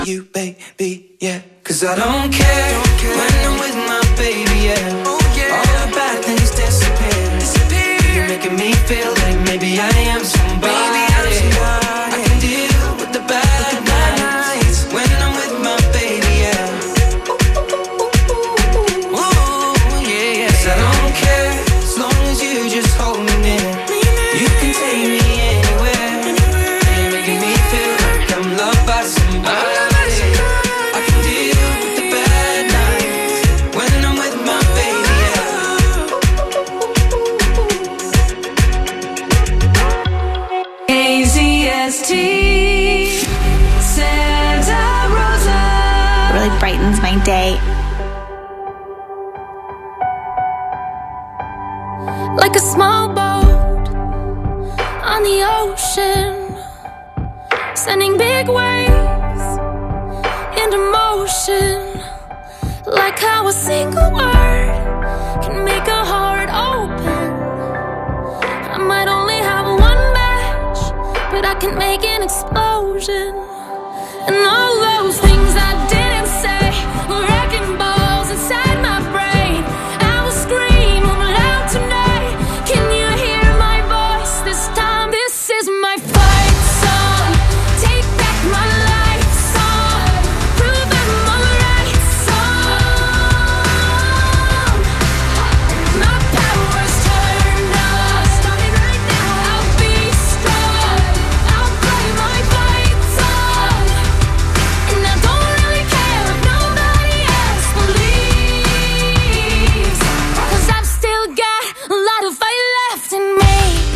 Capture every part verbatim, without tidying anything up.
you, baby, yeah. Cause I don't care, don't care. When I'm with my baby, yeah. Oh, yeah. All the bad things disappear, disappear. You're making me feel like maybe I am somebody, baby, I'm somebody. I can deal with the bad nights when I'm with my baby, yeah. Ooh, yeah, yeah. Cause I don't care, as long as you just hold me near. You can take me anywhere. You're making me feel like I'm loved by somebody. Brightens my day. Like a small boat on the ocean, sending big waves into motion. Like how a single word can make a heart open. I might only have one match, but I can make an explosion. And all those things I didn't say were wrecking balls inside my brain. I will scream loud tonight. Can you hear my voice this time? This is my fight song. Take back my life song. Prove I'm alright song. My power's turned on. Starting right now. I'll be strong. I'll play my fight song. And I don't really care if nobody else believes, 'cause I've still got a lot of fight left in me.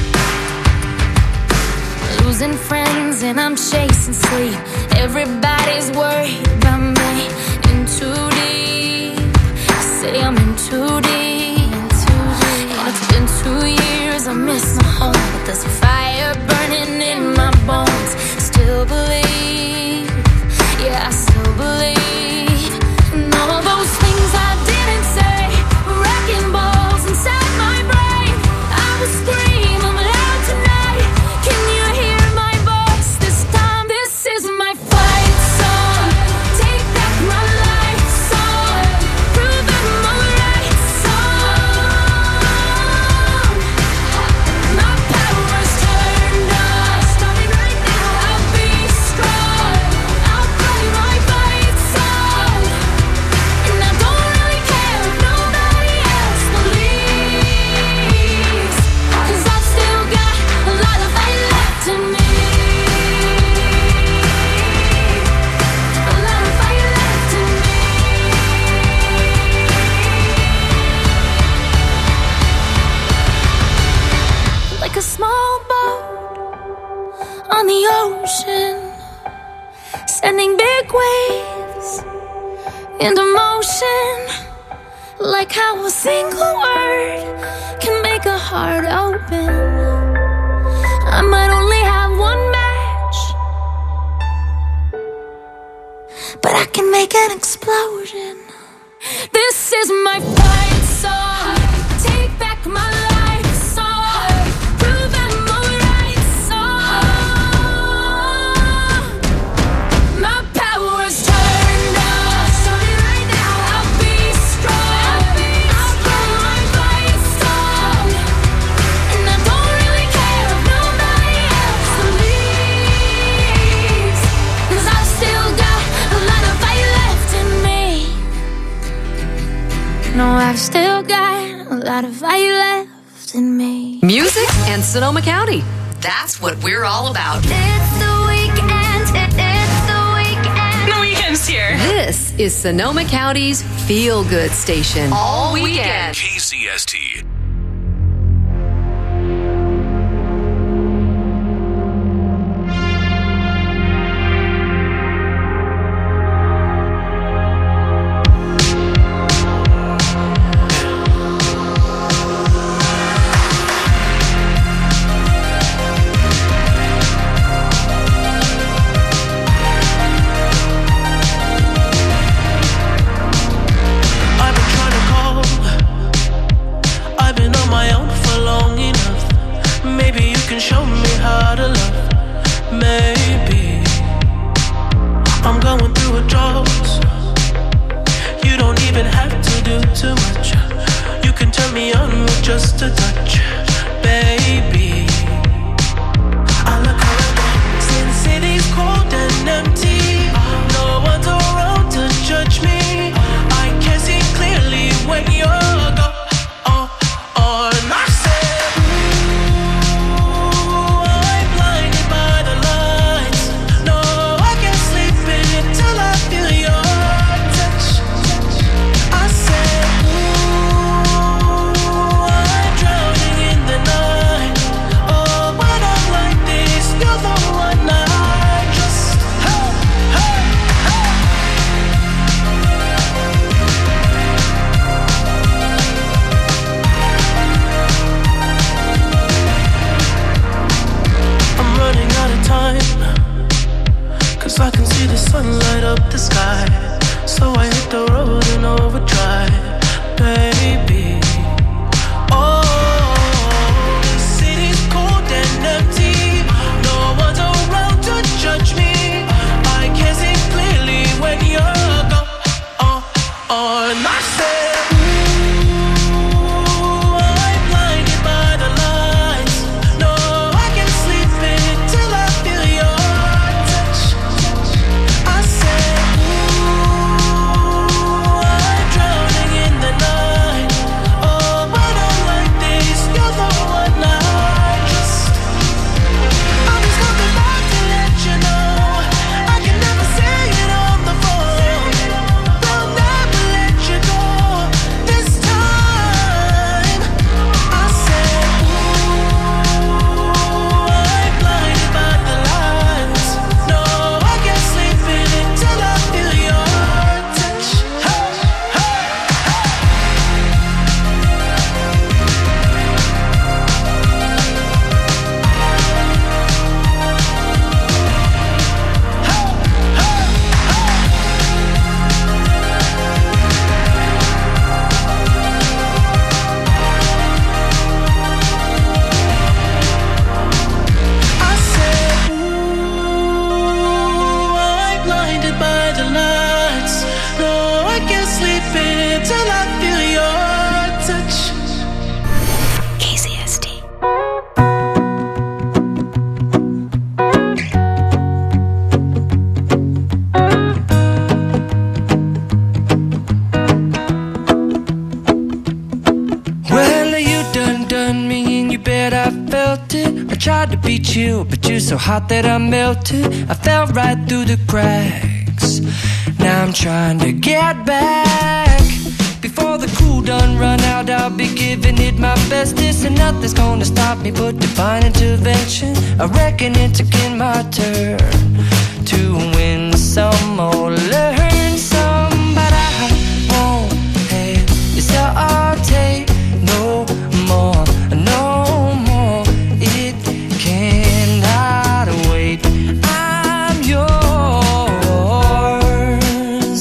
Losing friends and I'm chasing sleep. Everybody's worried about me. In too deep. I say I'm in too deep. And it's been two years, I miss my home, but there's a fire burning in my bones. Still believe. Yeah, I still believe. And all those things I didn't say were wrecking balls inside my brain. I will scream I'm loud tonight. Can you hear my voice this time? This is my fight song. Take back my life song. Prove I'm alright song. My power's turned on. Starting right now. I'll be strong. I'll play my fight song. And I don't really care if nobody else believes, 'cause I've still got a lot of fight left in me. A lot of fight left in me. Like a small boat on the ocean, sending big waves into motion. Like how a single word can make a heart open. I might only have one match, but I can make an explosion. This is my fight song. Take back my life song. Prove I'm alright song. My power's turned on. Starting right now. I'll be strong. I'll play my fight song. And I don't really care if nobody else believes, 'cause I've still got a lot of fight left in me. No, I've still got a lot of fight left in me. Music and Sonoma County. That's what we're all about. It's the weekend. It's the weekend. The weekend's here. This is Sonoma County's Feel Good Station. All weekend. K C S T. I've been trying to call. I've just a touch, baby. I look around, since city's cold and empty, no one's around to judge me. I can see clearly when you're gone. Oh, oh, and I said, ooh, I'm blinded by the lights. No, I can't sleep until I feel your touch. I said, ooh, I'm drowning in the night. Oh, when I'm like this, you're the one I just, hey, hey, hey. I'm running out of time, 'cause I can see the sun light up the sky. So I hit the road in overdrive, baby. Oh, the city's cold and empty, no one's around to judge me. I can see clearly when you're gone. Oh, oh, and I said, ooh, I'm blinded by the lights. No, I can't sleep until I feel your touch. I said, ooh, I'm drowning in the night. Oh, when I'm like this, you're the one I just, I'm just coming back to let you know. I can never say it on the phone. They'll never let you go this time. I said, ooh, I'm blinded by the lights. No, I can't sleep until I feel your touch. Hey, hey, I said, ooh, I'm blinded by the lights. No, I can't sleep until I feel your touch. K C S T. Well, you done done me and you bet I felt it. I tried to beat you, but you're so hot that I melted. I fell right through the cracks. Now I'm trying to get back. Before the cool done run out, I'll be giving it my bestest. And nothing's gonna stop me but divine intervention. I reckon it's again my turn to win some or learn some. But I won't hesitate no more, no more. It cannot wait. I'm yours.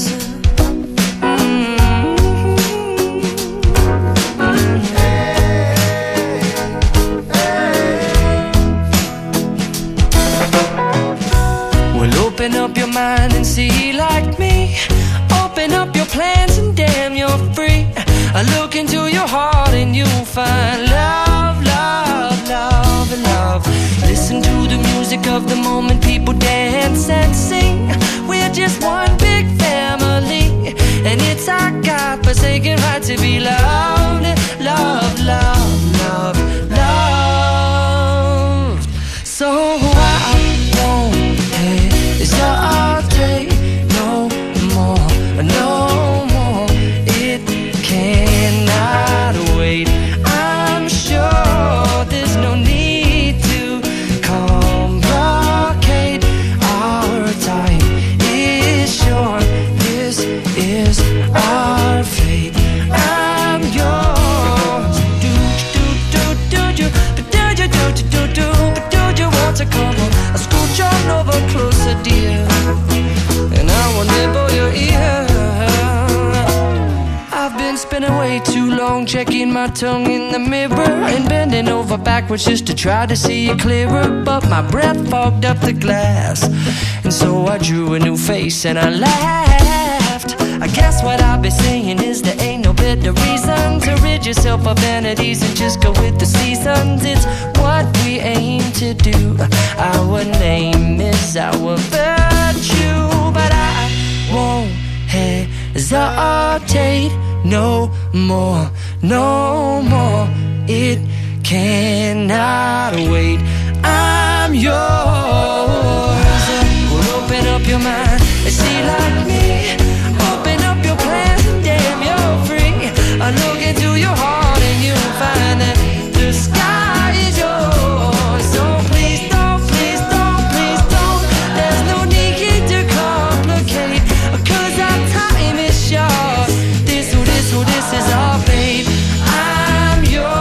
Well, open up your mind and see like me. Open up your plans and damn, you're free. I look into your heart and you'll find love, love, love, and love. Listen to the music of the moment, people dance and sing. We're just one big family, and it's our God-forsaken right to be loved, love, love, love, love. So I won't hesitate no more, no more. It cannot wait. I'm sure there's no need to complicate. Our time is short. This is our fate. I'm yours. Do do do do do do do do do do do do you want to come on? I'll scooch on over closer, dear, and I will nibble your ear. I've been spending way too long checking my tongue in the mirror and bending over backwards just to try to see it clearer. But my breath fogged up the glass, and so I drew a new face and I laughed. I guess what I'll be saying is there ain't no better reason to rid yourself of vanities and just go with the seasons. It's what we aim to do. Our name is our virtue, but I won't hesitate no more, no more. It cannot wait. I'm yours. Well, open up your mind and see like me. Open up your plans and damn, you're free. I look into your heart and you'll find that the sky is yours. So please don't, please don't, please don't. There's no need to complicate, 'cause our time is short. This, oh, this, oh, this is our fate. I'm yours.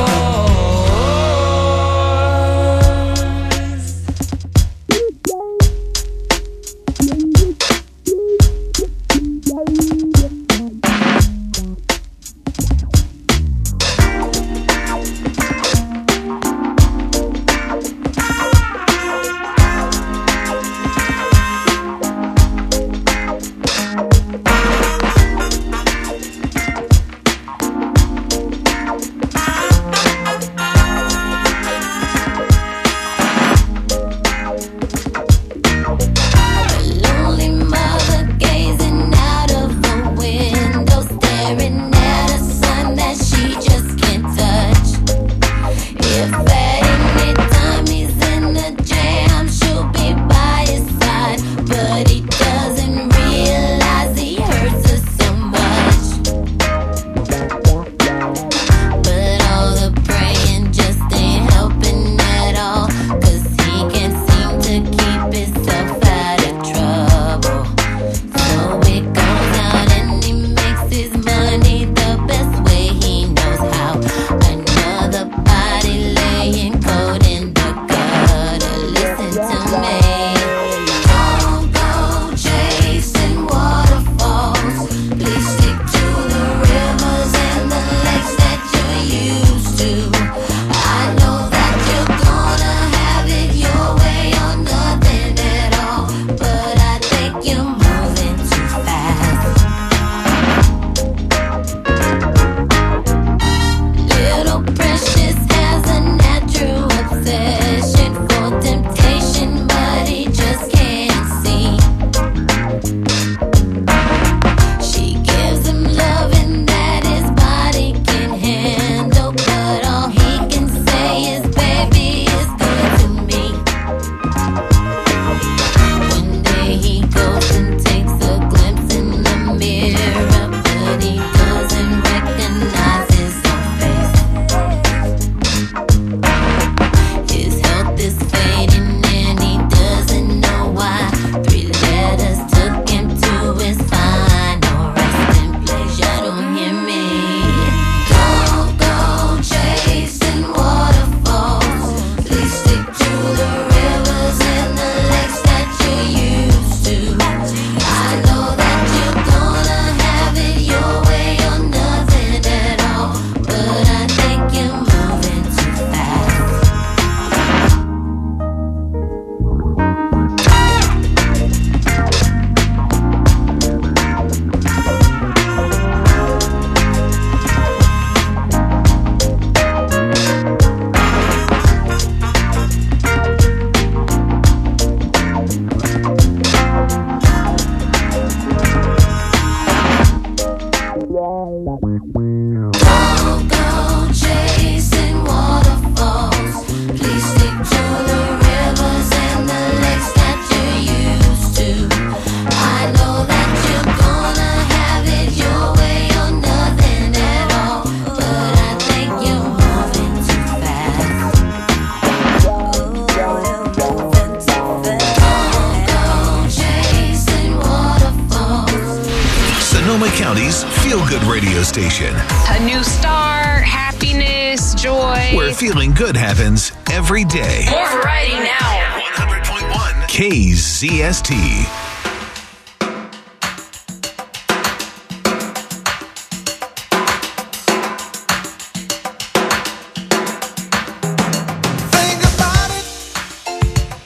County's feel-good radio station. A new start, happiness, joy. Where feeling good happens every day. More variety now. one hundred point one K Z S T.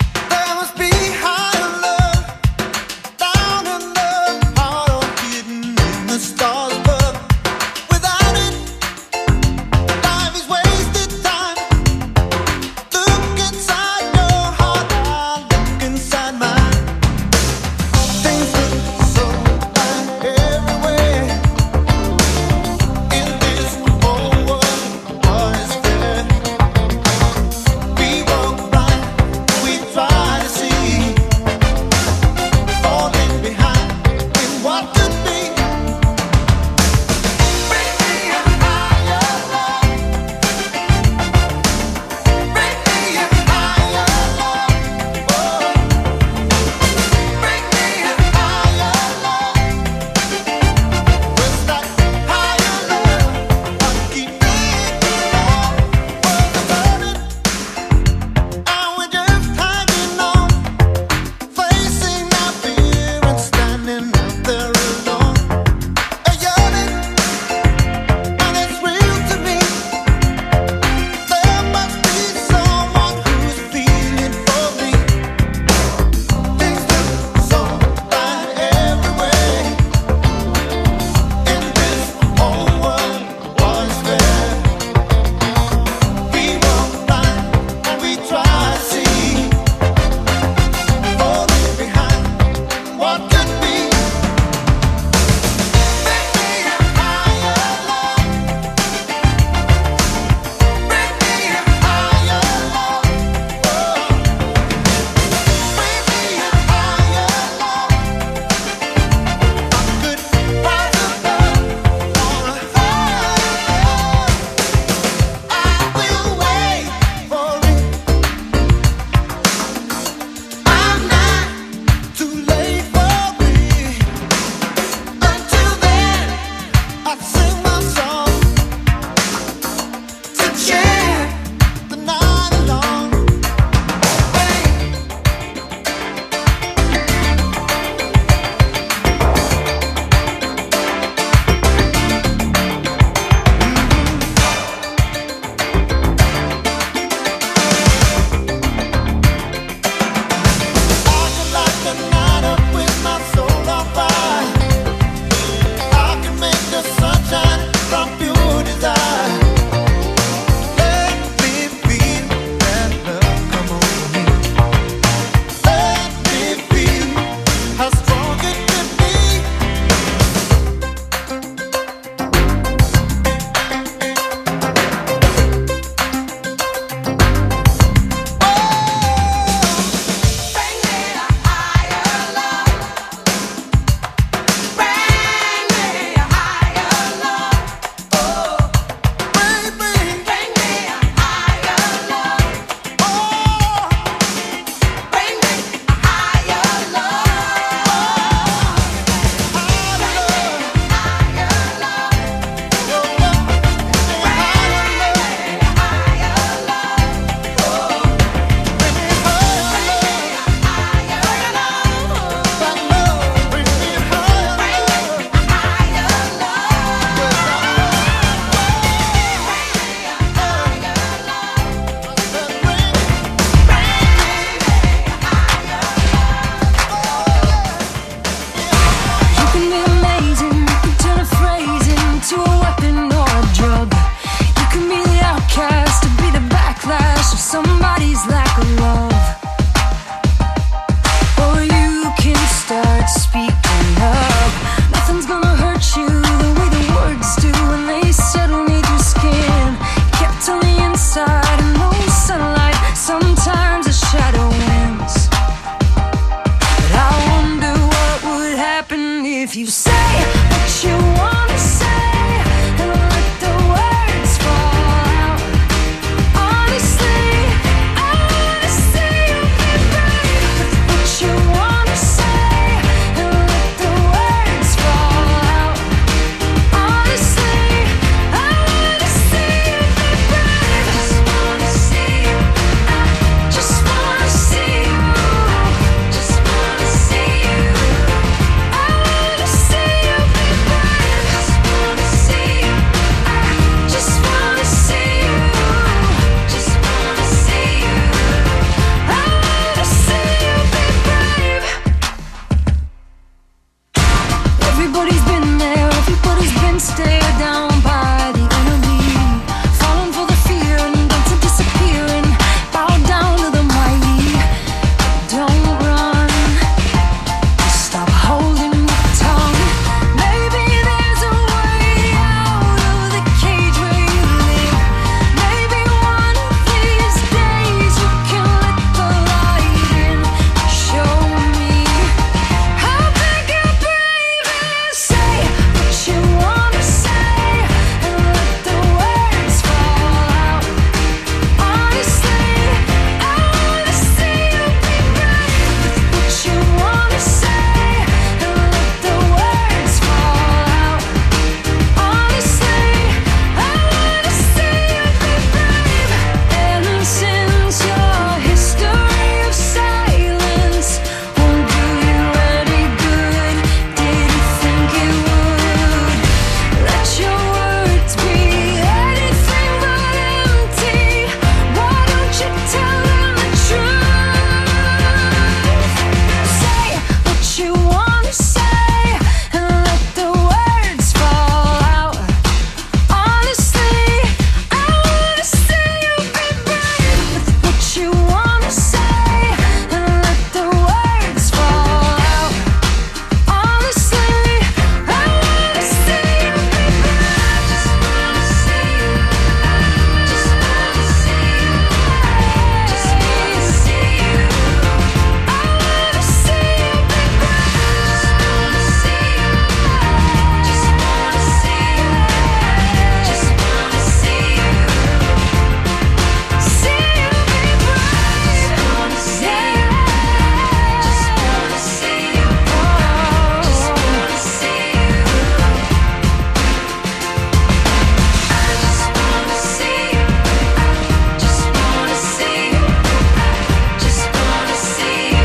There must be higher love down in the heart of hidden. if you say what you wanna say and let the words fall out. Honestly, I wanna see you be brave with what you wanna say and let the words fall out. Honestly, I wanna see you be brave. Just wanna see you. I just wanna see you. Just wanna see you. I wanna see you be brave. Just wanna see you. I just wanna see you. Just wanna see you. I wanna see you be brave. Everybody's been there, everybody's been stared down by the enemy, falling for the fear and then to disappear and bow down to the mighty. Don't run, stop holding your tongue. Maybe there's a way out of the cage where you live. Maybe one of these days you can let the light in. Show me how big your brave is. Say what you wanna say and let the words fall out. Honestly, I wanna see you be brave with what you wanna say and let the words fall out. Honestly, I wanna see you be brave. And since your history of silence won't do you any good, did you think it would? Let your words be anything but empty. Why don't you tell them the truth? Say what you wanna say and let the words fall out. Honestly, I wanna see you be brave with what you wanna say and let the words fall out. Honestly, I wanna see you be brave. Just wanna see you. Just wanna see you. Just wanna see you. I wanna see you be brave. Just wanna see you. Just wanna see you. Just wanna see you. See you be brave. Just wanna see you. Just wanna see you. Just wanna see you. I just wanna see you. Just wanna see you. Just wanna see you.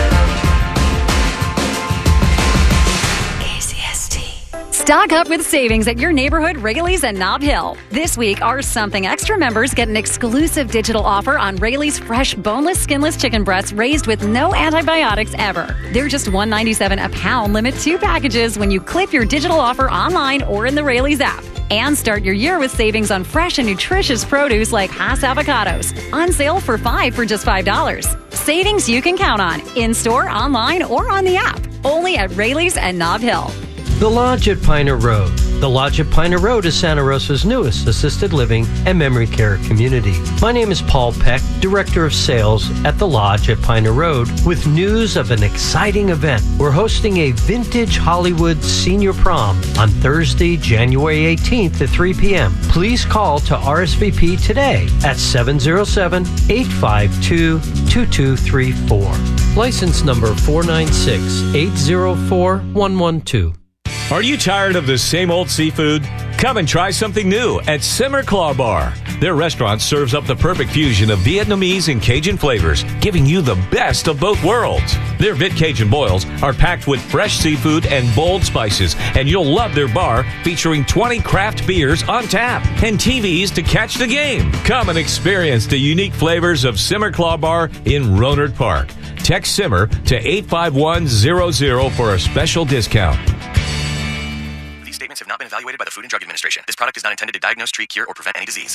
K C S T. Stock up with savings at your neighborhood Wrigley's and Nob Hill. This week, our Something Extra members get an exclusive digital offer on Wrigley's fresh, boneless, skinless chicken breasts raised with no antibiotics ever. They're just one ninety-seven a pound, limit two packages when you clip your digital offer online or in the Wrigley's app. And start your year with savings on fresh and nutritious produce like Hass avocados. On sale for five for just five dollars. Savings you can count on, in-store, online, or on the app. Only at Wrigley's and Nob Hill. The Lodge at Piner Road. The Lodge at Piner Road is Santa Rosa's newest assisted living and memory care community. My name is Paul Peck, Director of Sales at The Lodge at Piner Road, with news of an exciting event. We're hosting a vintage Hollywood senior prom on Thursday, January eighteenth at three p.m. Please call to R S V P today at seven oh seven, eight five two, two two three four. License number four nine six, eight oh four, one one two. Are you tired of the same old seafood? Come and try something new at Simmer Claw Bar. Their restaurant serves up the perfect fusion of Vietnamese and Cajun flavors, giving you the best of both worlds. Their Vit Cajun boils are packed with fresh seafood and bold spices, and you'll love their bar featuring twenty craft beers on tap and T Vs to catch the game. Come and experience the unique flavors of Simmer Claw Bar in Rohnert Park. Text Simmer to eight five one zero zero for a special discount. These statements have not been evaluated by the Food and Drug Administration. This product is not intended to diagnose, treat, cure, or prevent any disease.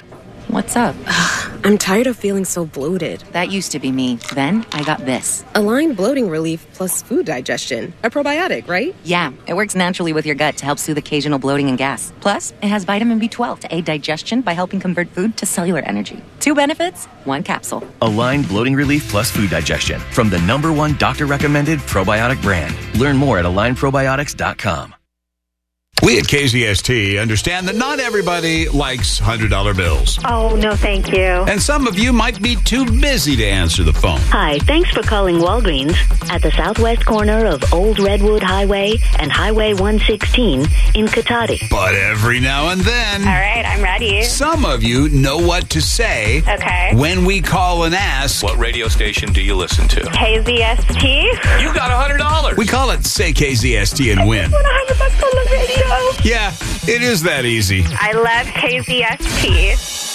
What's up? I'm tired of feeling so bloated. That used to be me. Then I got this. Align Bloating Relief plus food digestion. A probiotic, right? Yeah, it works naturally with your gut to help soothe occasional bloating and gas. Plus, it has vitamin B twelve to aid digestion by helping convert food to cellular energy. Two benefits, one capsule. Align Bloating Relief plus food digestion from the number one doctor-recommended probiotic brand. Learn more at align probiotics dot com. We at K Z S T understand that not everybody likes one hundred dollar bills. Oh, no, thank you. And some of you might be too busy to answer the phone. Hi, thanks for calling Walgreens at the southwest corner of Old Redwood Highway and Highway one sixteen in Cotati. But every now and then... All right, I'm ready. Some of you know what to say Okay. when we call and ask... What radio station do you listen to? K Z S T. You got one hundred dollars. We call it Say K Z S T and win. one hundred bucks on the radio. Yeah, it is that easy. I love K Z S T.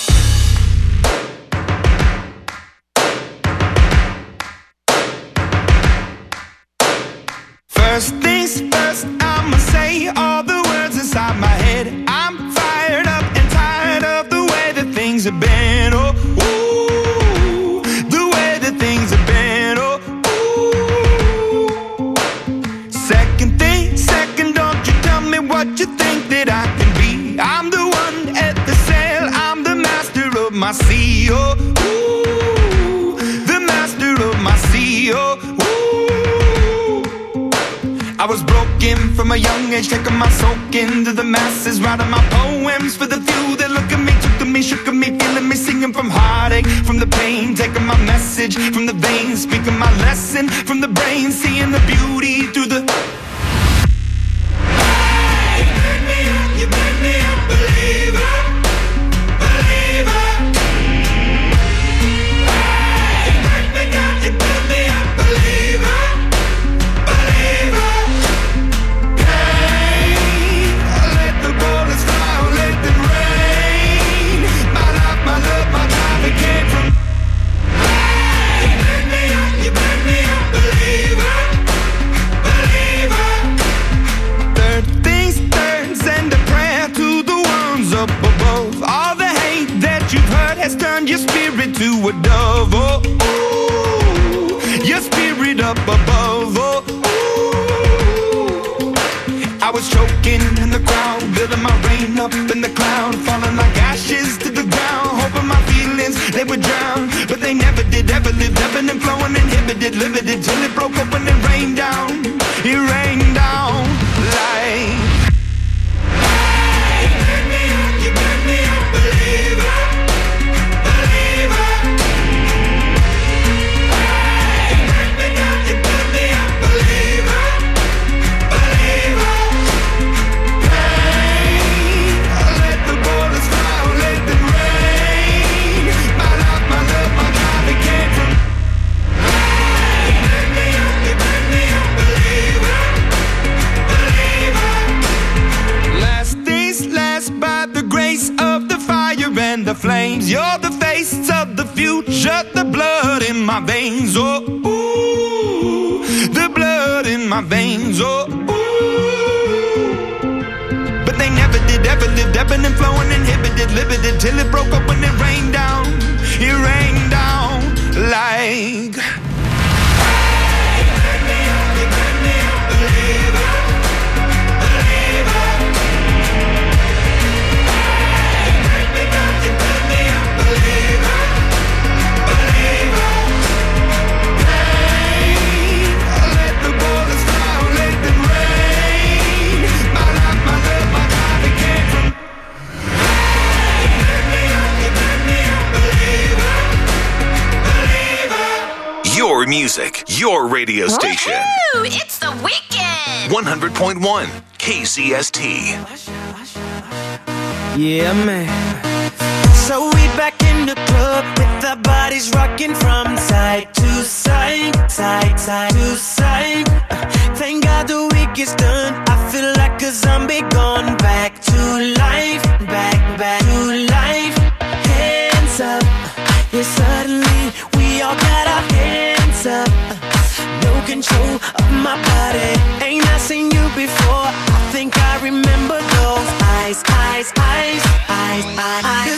First things first, I'ma say all the words inside my head. I'm fired up and tired of the way that things have been. Oh, ooh, the way that things have been. Oh, ooh. Second thing, second, don't you tell me what you think that I can be. I'm the one at the sail, I'm the master of my sea. Oh, ooh, the master of my sea. Oh, ooh. I was broken from a young age, taking my soak into the masses, writing my poems for the few that look at me, took to me, shook at me, feeling me, singing from heartache, from the pain, taking my message from the veins, speaking my lesson from the brain, seeing the beauty through the... Hey, you make me up, you make me a believer, believer. Hey, you make me up, you build me a believer, believer. Hey, let the bullets fly, let them rain. My life, my love, my time, it came from. Hey, you make me up, you make me a believer, believer. Third things third, send a prayer to the ones up above. All the hate that you've heard has turned your spirit to a dove. Oh, ooh, your spirit up above. Oh, ooh. I was choking in the crowd, building my rain up in the cloud, falling like ashes to the ground, hoping my feelings they would drown, but they never did. Ever lived, ebbing and flowing, inhibited, limited, till it broke open and rained down. It rained down like. Hey, you make me up, you make me a believer, believer. Hey, you make me up, you build me a believer, believer. Hey, let the bullets fly, let them rain. My life, my love, my God, it came from. Hey, you make me up, you make me a believer, believer. Last things last, by the grace of the fire and the flames. You're the face of the future, the blood in my veins. Oh, ooh, the blood in my veins. Oh, ooh. But they never did, ever lived, ebbing and flowing, inhibited, limited, till it broke up when it rained down. It rained down like. Hey, you make me up, you make me a believer, believer. Hey, you make me up, you build me a believer, believer. Hey, let the bullets fly, let them rain. My life, my love, my God, it came from. Hey, you make me up, you make me a believer, believer. Your music, your radio station. Woohoo! It's the weekend! one hundred point one K Z S T. Yeah, man. So we back in the club with our bodies rocking from side to side, side, side to side. Uh, thank God the week is done. I feel like a zombie gone back to life, back, back to life. Hands up, yeah, suddenly we all got our hands up. Uh, no control of my body. Ain't I seen you before? I think I remember those eyes, eyes, eyes, eyes, eyes.